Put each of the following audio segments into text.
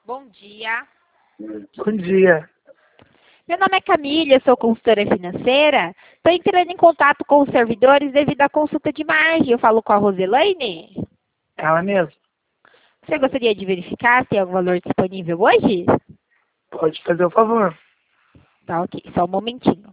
Bom dia. Bom dia. Meu nome é Camila, eu sou consultora financeira. Estou entrando em contato com os servidores devido à consulta de margem. Eu falo com a Roselaine. Ela mesmo. Você gostaria de verificar se tem algum valor disponível hoje? Pode fazer o favor. Tá, ok. Só um momentinho.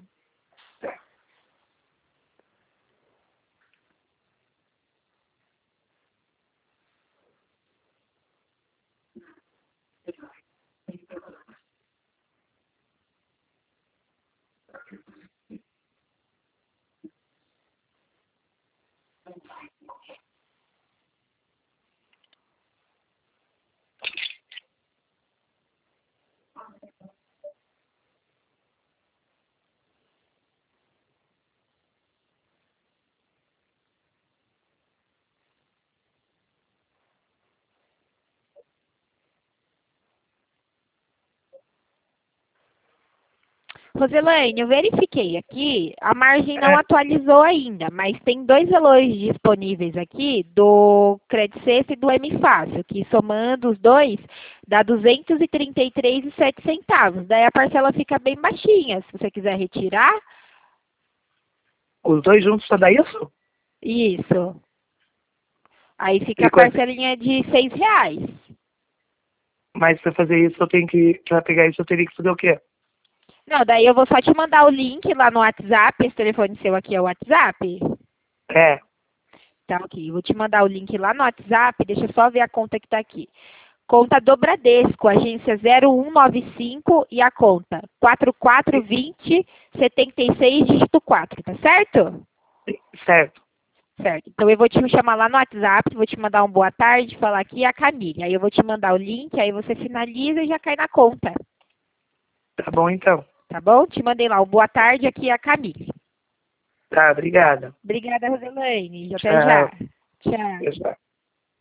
Roselaine, eu verifiquei aqui, a margem não atualizou ainda, mas tem dois valores disponíveis aqui, do Credit Safe e do M Fácil, que somando os dois dá R$ 233,07. Daí a parcela fica bem baixinha, se você quiser retirar. Os dois juntos só dá isso? Isso. Aí fica E a parcelinha de R$ 6. Mas pra fazer isso eu tenho que. Pra pegar isso eu teria que fazer o quê? Não, daí eu vou só te mandar o link lá no WhatsApp. Esse telefone seu aqui é o WhatsApp? É. Tá, ok. Eu vou te mandar o link lá no WhatsApp. Deixa eu só ver a conta que tá aqui. Conta do Bradesco, agência 0195 e a conta 442076 dígito 4, tá certo? Certo. Certo. Então eu vou te chamar lá no WhatsApp, vou te mandar um boa tarde, falar aqui a Camille. Aí eu vou te mandar o link, aí você finaliza e já cai na conta. Tá bom então. Tá bom? Te mandei lá um boa tarde, aqui a Camille. Tá, obrigada. Obrigada, Roselaine. Até já. Tchau. Tchau. Tchau.